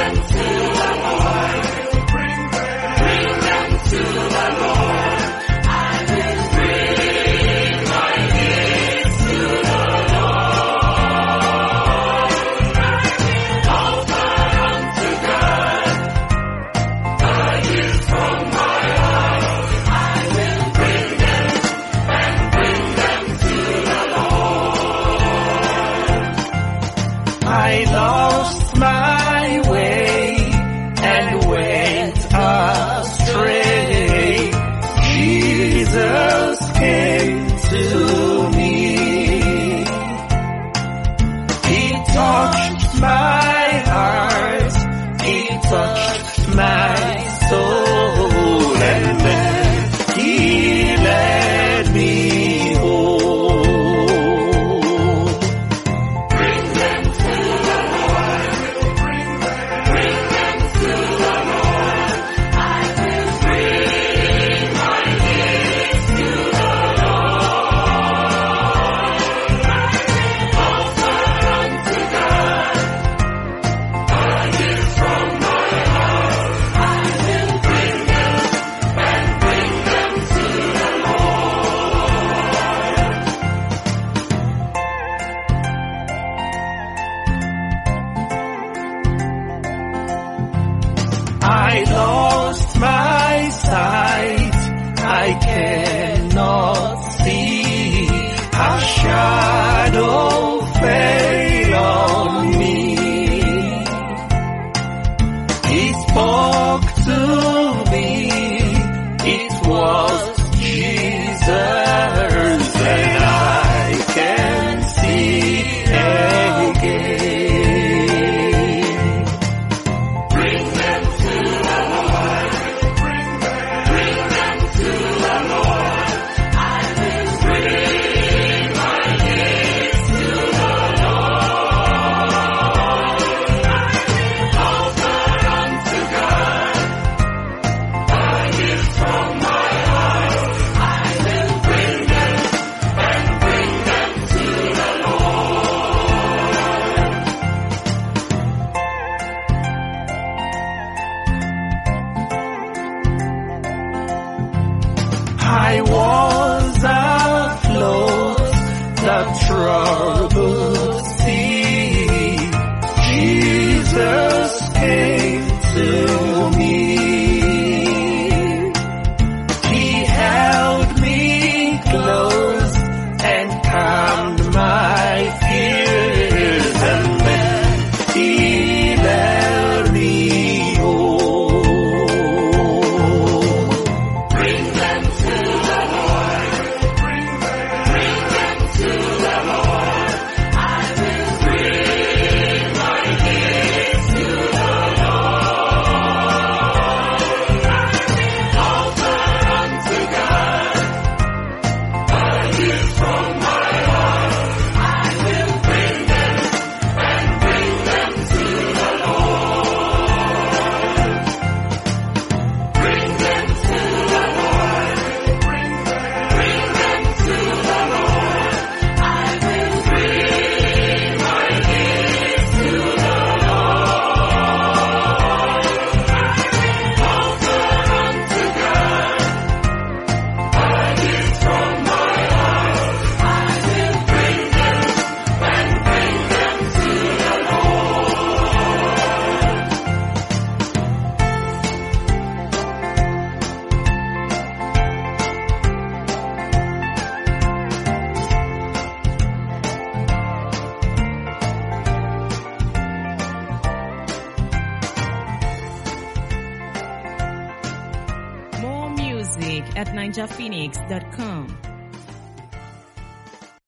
I lost my way and went astray. Jesus came to me. He touched my heart. He touched my soul, and then he led me home. I lost my sight, I cannot see, a shadow fell on me. He spoke to me, it was Jesus, and I can see again. I was afloat the troubled sea. Jesus came to me. He held me close and calmed my fears, and then he led me home. Bring them to the Lord. Bring them to the Lord. I will bring my gifts to the Lord. Offer unto God a gift from my heart. I will bring them and bring them to the Lord. Bring them to the Lord. Bring them to the Lord. I will bring my gifts to the Lord. Offer unto God a gift from my heart. I will bring them and bring them to the More music at ninjaphoenix.com.